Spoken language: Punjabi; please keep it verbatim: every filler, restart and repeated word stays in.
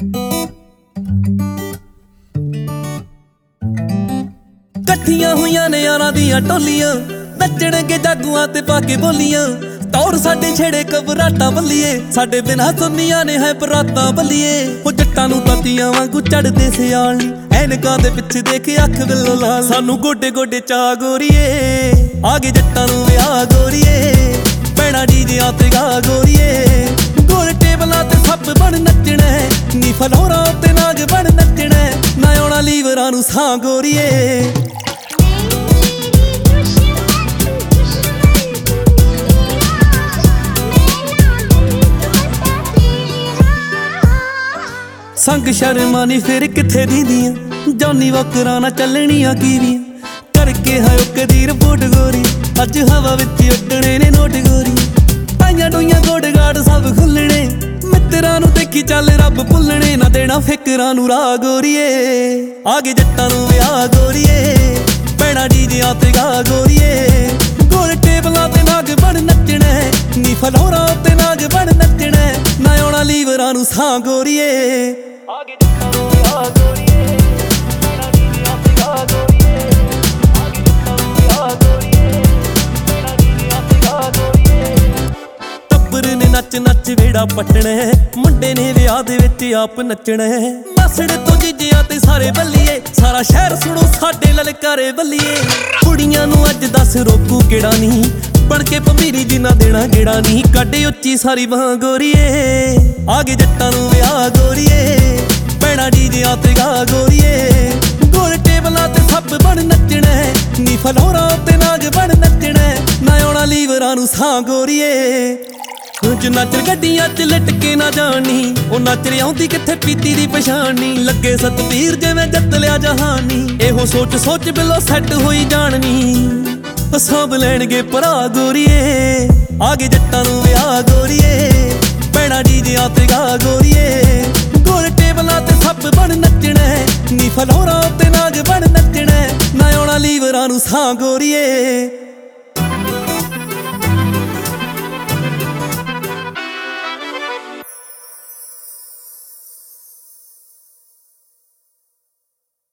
ਕੱਠੀਆਂ ਹੋਈਆਂ ਨੇ ਯਾਰਾਂ ਦੀਆਂ ਟੋਲੀਆਂ, ਨੱਚਣਗੇ ਜਾਗੂਆਂ ਤੇ ਪਾ ਕੇ ਬੋਲੀਆਂ। ਤੌਰ ਸਾਡੇ ਛੇੜੇ ਕਬਰਾਟਾਂ ਬੱਲੀਏ, ਸਾਡੇ ਬਿਨਾਂ ਸੁੰਨੀਆਂ ਨੇ ਹੈ ਬਰਾਤਾਂ ਬੱਲੀਏ। ਉਹ ਜੱਟਾਂ ਨੂੰ ਤਾਤੀਆਂ ਵਾਂਗੂ ਚੜਦੇ ਸਿਆਲ ਨੀ, ਐਨਕਾਂ ਦੇ ਪਿੱਛੇ ਦੇਖ ਅੱਖ ਵਿੱਲੋ ਲਾਲ। ਸਾਨੂੰ ਗੋਡੇ ਗੋਡੇ ਚਾ ਗੋਰੀਏ, ਆ ਗਏ ਜੱਟਾਂ ਨੂੰ ਵਿਆਹ ਗੋਰੀਏ। ਪੈਣਾ ਡੀਜਿਆਂ ਤੇ ਗਾ ਗੋਰੀਏ, ਗੋਲ ਟੇਬਲਾਂ ਤੇ ਸੱਪ ਬਣ ਨੱਚਣਾ, ਨੀ ਫਲੋਰਾਂ ਤੇ ਨਾਗ ਬਣ ਨੱਚਣਾ। ਨਾ ਆਉਣਾ ਲੀਵਰਾਂ ਨੂੰ ਸਾਂ ਗੋਰੀਏ। ਸੰਗ ਸ਼ਰਮਾਂ ਨੀ ਫਿਰ ਕਿੱਥੇ ਦੀਦੀਆਂ, ਜੌਨੀ ਵੋਕਰਾਂ ਨਾ ਚੱਲਣੀਆਂ ਕੀਵੀਆਂ। ਕਰਕੇ ਹੈ ਉਹ ਕਦੀ ਰਿਪੋਰਟ ਗੋਰੀ, ਅੱਜ ਹਵਾ ਵਿੱਚ ਉੱਡਣੇ ਨੇ ਨੋਟ ਗੋਰੀ। ਪਾਈਆਂ ਡੋਈਆਂ ਗੋਡ ਗਾੜ ਸਭ ਖੁੱਲਣੇ, ਮਿੱਤਰਾਂ ਨੂੰ ਦੇਖੀ ਚੱਲ ਰੱਬ ਭੁੱਲਣੇ। ਨਾ ਦੇਣਾ ਫਿਕਰਾਂ ਨੂੰ ਰਾਹ ਗੋਰੀਏ, ਆ ਗਏ ਜੱਟਾਂ ਨੂੰ ਵਿਆਹ ਗੋਰੀਏ। ਪੈਣਾ ਡੀਜਿਆਂ ਤੇ ਗਾ ਗੋਰੀਏ, ਗੋਲ ਟੇਬਲਾਂ ਤੇ ਨਾਗ ਬਣ ਨੱਚਣਾ, ਨੀ ਫਲੋਰਾਂ ਤੇ ਨਾਗ ਬਣ ਨੱਚਣਾ। ਨਾ ਆਉਣਾ ਲੀਵਰਾਂ ਨੂੰ ਸਾਂ ਗੋਰੀਏ, ਆ ਗਏ ਜੱਟਾਂ ਨੂੰ ਵਿਆਹ ਗੋਰੀਏ। ਪੈਣਾ ਡੀਜਿਆਂ ਤੇ ਗਾ ਗੋਰੀਏ, ਆ ਗਏ ਜੱਟਾਂ ਨੂੰ ਵਿਆਹ ਗੋਰੀਏ। ਪੈਣਾ ਡੀਜਿਆਂ ਤੇ ਗਾ ਗੋਰੀਏ। ਟੱਬਰ ਨੇ ਨੱਚ ਨੱਚ ਵੇੜਾ ਪੱਟਣਾ, ਮੁੰਡੇ ਨੇ ਵਿਆਹ ਦੇ ਵਿੱਚ ਆਪ ਨੱਚਣਾ। ਮਾਸੜੇ ਤੋਂ ਜੀਜਿਆਂ ਤੇ ਸਾਰੇ ਬੱਲੀਏ, ਸਾਰਾ ਸ਼ਹਿਰ ਸੁਣੋ ਸਾਡੇ ਲਲਕਾਰੇ ਬੱਲੀਏ। ਕੁੜੀਆਂ ਨੂੰ ਅੱਜ ਦੱਸ ਰੋਕੂ ਕਿਹੜਾ ਨੀ, ਬਣ ਕੇ ਭੰਬੀਰੀ ਜਿੰਨਾ ਦੇਣਾ ਗੇੜਾ ਨੀ। ਕੱਢੇ ਉੱਚੀ ਸਾਰੀ ਬਾਂਹ ਗੋਰੀਏ, ਆ ਗਏ ਜੱਟਾਂ ਨੂੰ ਵਿਆਹ ਗੋਰੀਏ। ਪੈਣਾ ਡੀਜਿਆਂ ਤੇ ਗਾ ਗੋਰੀਏ, ਗੋਲ ਟੇਬਲਾਂ ਤੇ ਸੱਪ ਬਣ ਨੱਚਣਾ, ਨੀ ਫਲੋਰਾਂ ਤੇ ਨਾਗ ਬਣ ਨੱਚਣਾ। ਨਾ ਆਉਣਾ ਲੀਵਰਾਂ ਨੂੰ ਸਾਂ ਗੋਰੀਏ। ਉਂਝ ਨੱਚ ਗੱਡੀਆਂ ਚ ਲਟਕੇ ਨਾ ਜਾਣੀ, ਉਹ ਨੱਚ ਆਉਂਦੀ ਕਿੱਥੇ ਪੀਤੀ ਦੀ ਪਛਾਣੀ। ਲੱਗੇ ਸਤਵੀਰ ਜਿਵੇਂ ਜਿੱਤ ਲਿਆ ਜਹਾਨੀ, ਇਹੋ ਸੋਚ ਸੋਚ ਬਿੱਲੋ ਸੈੱਟ ਹੋਈ ਜਾਣਨੀ। ਸਾਂਭ ਲੈਣਗੇ ਭਰਾ ਗੋਰੀਏ, ਆ ਗਏ ਜੱਟਾਂ ਨੂੰ ਵਿਆਹ ਗੋਰੀਏ। ਪੈਣਾ ਡੀਜਿਆਂ ਤੇ ਗਾ ਗੋਰੀਏ, ਗੋਲ ਟੇਬਲਾਂ ਤੇ ਸੱਪ ਬਣ ਨੱਚਣਾ, ਨੀ ਫਲੋਰਾਂ ਤੇ ਨਾਗ ਬਣ ਨੱਚਣਾ। ਨਾ ਆਉਣਾ ਲੀਵਰਾਂ ਨੂੰ ਸਾਂ ਗੋਰੀਏ।